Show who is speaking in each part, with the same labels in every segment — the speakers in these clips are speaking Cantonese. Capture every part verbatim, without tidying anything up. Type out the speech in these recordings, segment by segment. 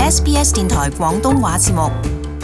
Speaker 1: S B S 電台廣東話節目。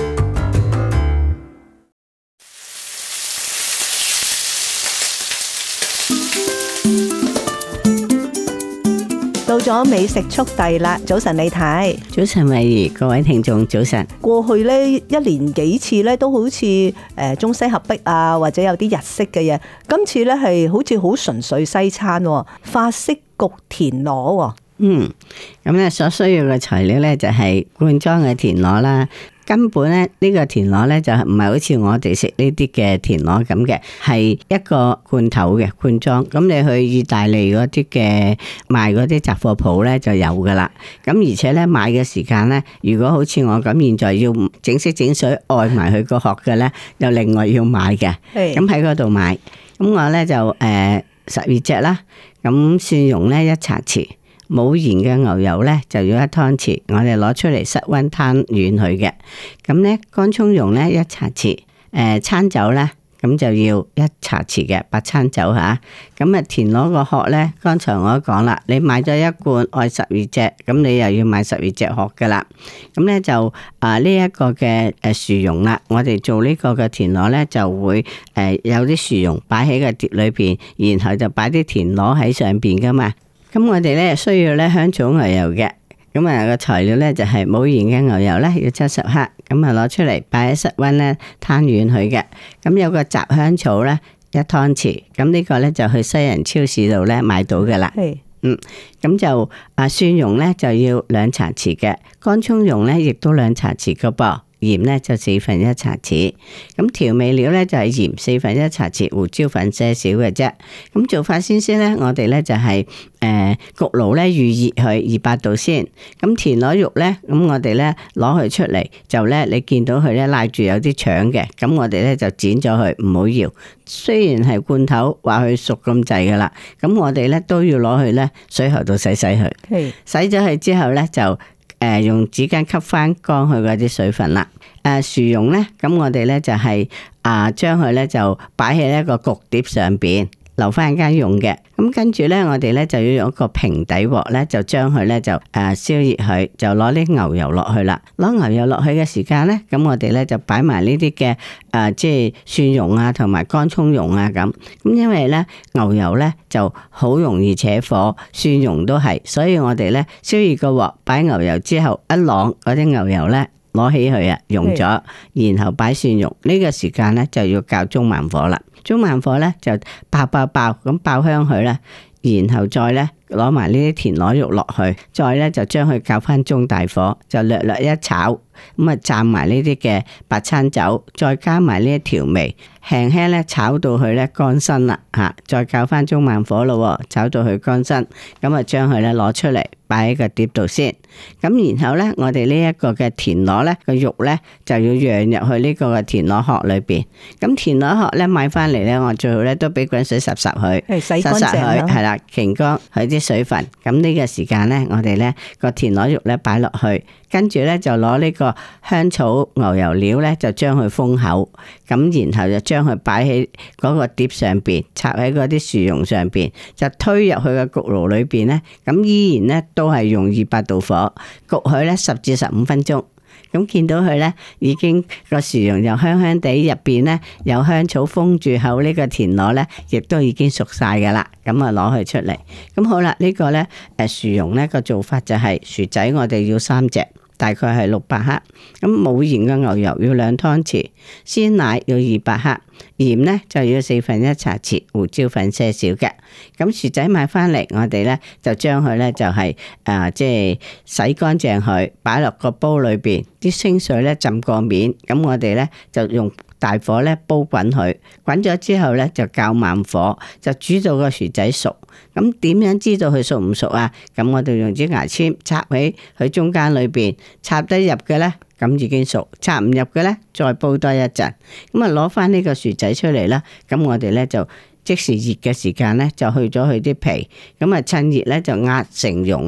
Speaker 2: 到咗美食速遞啦！早晨李太，
Speaker 3: 早晨慧怡，各位聽眾早晨。
Speaker 2: 過去呢一年幾次咧，都好似誒中西合璧啊，或者有啲日式嘅嘢。今次咧係好似好純粹西餐，法式焗田螺。
Speaker 3: 嗯，咁咧所需要嘅材料咧就係罐裝嘅田螺啦。根本咧呢個田螺咧就係唔係好似我哋食呢啲嘅田螺咁嘅，係一個罐頭嘅罐裝。咁你去意大利嗰啲嘅賣嗰啲雜貨鋪咧就有噶啦。咁而且咧買嘅時間咧，如果好似我咁現在要整色整水愛埋佢個殼嘅咧，又另外要買嘅。咁喺嗰度買。咁我咧就誒十二隻啦。咁蒜蓉咧一茶匙。冇鹽嘅牛油咧就要一湯匙，我哋攞出嚟室溫攤軟佢嘅。咁咧乾蔥蓉咧一茶匙，誒、呃、餐酒咧咁就要一茶匙嘅白餐酒吓。咁啊田螺個殼咧，剛才我都講啦，你買咗一罐愛十二隻，咁你又要買十二隻殼噶啦。咁咧就啊呢一個嘅誒薯蓉啦，我哋做呢個嘅田螺咧就會誒、呃、有啲薯蓉擺喺個碟裏邊，然後就擺啲田螺喺上邊噶嘛。咁我哋咧需要咧香草牛油嘅，咁啊個材料咧就係冇鹽嘅牛油咧要七十克，咁啊攞出嚟擺喺室溫咧攤軟佢嘅。咁有個雜香草咧一湯匙，咁呢個咧就去西人超市度咧買到噶啦。係，嗯，咁就啊蒜蓉咧就要兩茶匙嘅，乾蔥蓉咧亦都兩茶匙個噃。鹽咧就四分一茶匙，咁調味料咧就係鹽四分一茶匙，胡椒粉些少嘅啫。咁做法先先咧，我哋咧就係誒焗爐咧預熱佢二百度先。咁田螺肉咧，咁我哋咧攞佢出嚟，就咧你見到佢咧拉住有啲腸嘅，咁我哋咧就剪咗佢，唔好搖。雖然係罐頭，話佢熟咁滯噶啦，咁我哋咧都要攞去咧水喉度洗洗佢。係洗咗佢之後咧就。誒，用紙巾吸翻乾佢嗰啲水分啦。誒，薯蓉咧，咁我哋咧就係啊，將佢咧就擺喺一個焗碟上邊，留翻間用嘅。咁跟住咧，我哋咧就要用一個平底鑊咧，就將佢咧就誒燒熱佢，就攞啲牛油落去啦。攞牛油落去嘅時間咧，咁我哋咧就擺埋呢啲嘅誒，即係蒜蓉啊，同埋乾蔥蓉啊咁。咁因為咧牛油咧就好容易扯火，蒜蓉都係，所以我哋咧燒熱個鑊，擺牛油之後一晾嗰啲牛油咧。攞起佢啊，溶咗，然後擺蒜蓉。呢個時間咧就要較中慢火啦。中慢火咧就爆爆爆咁爆香佢啦，然後再咧攞埋呢啲田螺肉落去，再咧就將佢較翻中大火，就略略一炒，咁啊蘸埋呢啲嘅白餐酒，再加埋呢啲調味，輕輕咧炒到佢咧乾身啦吓，再較翻中慢火咯，炒到佢乾身，咁啊將佢咧攞出嚟。擺喺個碟度先，咁然後咧，我哋呢一個嘅田螺咧個肉咧就要釀入去呢個嘅田螺殼裏邊。咁田螺殼咧買翻嚟咧，我最好咧都俾滾水濕濕佢，
Speaker 2: 洗乾淨佢，
Speaker 3: 係啦，擎乾佢啲水分。咁呢個時間咧，我哋咧個田螺肉咧擺落去，跟住咧就攞呢個香草牛油料咧就將佢封口，咁然後就將佢擺喺嗰個碟上邊，插喺嗰啲薯蓉上邊，就推入去個焗爐裏邊咧，咁依然咧都係用二百度火焗佢咧十至十五分鐘。咁見到佢咧已經個薯蓉又香香地，入邊咧有香草封住口，呢個田螺咧亦都已經熟晒噶啦。咁啊攞佢出嚟。咁好啦，呢個咧誒薯蓉咧個做法就係薯仔我哋要三隻。大概係六百克，咁冇鹽嘅牛油要兩湯匙，鮮奶要二百克，鹽咧就要四分一茶匙，胡椒粉些少嘅。咁薯仔買翻嚟，我哋咧就將佢咧就係誒即係洗乾淨佢，擺落個煲裏邊，啲清水咧浸過面，咁我哋咧就用大火咧煲滾佢，滾咗之後咧就較慢火，就煮到個薯仔熟。咁點樣知道佢熟唔熟啊？咁我哋用支牙籤插喺佢中間裏邊，插得入嘅咧，咁已經熟；插唔入嘅咧，再煲多一陣。咁啊，攞翻呢個薯仔出嚟啦。咁我哋咧就即時熱嘅時間咧，就去咗佢啲皮。咁啊，趁熱咧就壓成蓉啦。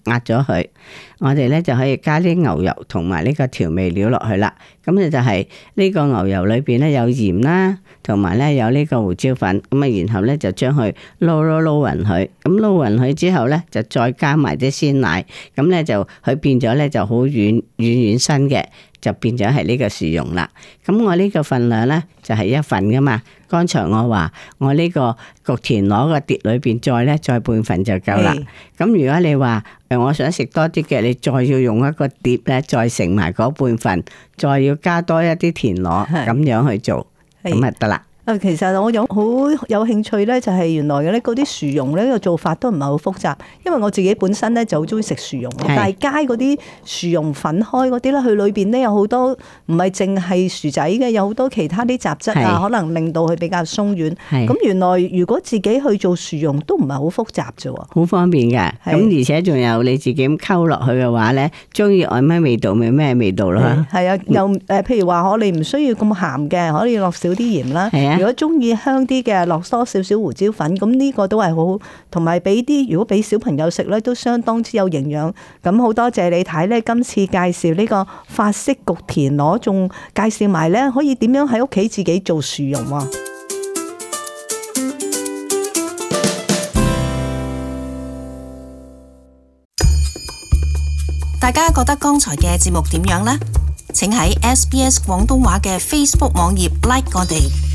Speaker 3: 壓咗佢，我哋咧就可以加啲牛油同埋呢個調味料落去啦。咁你就係呢個牛油裏邊咧有鹽啦，同埋咧有呢個胡椒粉，咁啊然後咧就將佢撈撈撈勻佢，咁撈勻佢之後咧就再加埋啲鮮奶，咁咧就佢變咗咧就好軟軟軟身嘅，就變咗係呢個薯蓉啦。咁我呢個份量咧就係一份噶嘛。剛才我話我呢個焗田螺個碟裏邊再咧再半份就夠啦。咁如果你話誒我想食多啲嘅，你再要用一個碟咧再盛埋嗰半份，再要加多一啲田螺咁樣去做，咁啊得啦。
Speaker 2: 啊，其實我有好有興趣咧，就係原來嘅咧嗰啲薯蓉咧個做法都唔係好複雜，因為我自己本身咧就好中意食薯蓉，但係街嗰啲薯蓉粉開嗰啲咧，佢裏邊咧有好多唔係淨係薯仔嘅，有好多其他啲雜質啊，可能令到佢比較鬆軟。咁原來如果自己去做薯蓉都唔係好複雜啫喎，
Speaker 3: 好方便㗎。咁而且仲有你自己咁溝落去嘅話咧，中意愛咩味道咪咩味道咯。
Speaker 2: 係啊，又誒譬如話我哋唔需要咁鹹嘅，可以落少啲鹽啦。如果中意香啲嘅，落多少少胡椒粉，咁呢個都係好，同埋俾啲如果俾小朋友食咧，都相當之有營養。咁好多謝你睇咧，今次介紹呢個法式焗田螺，仲介紹埋咧可以點樣喺屋企自己做薯蓉喎。
Speaker 1: 大家覺得剛才嘅節目點樣呢？請喺 S B S 廣東話嘅 Facebook 網頁 like 我哋。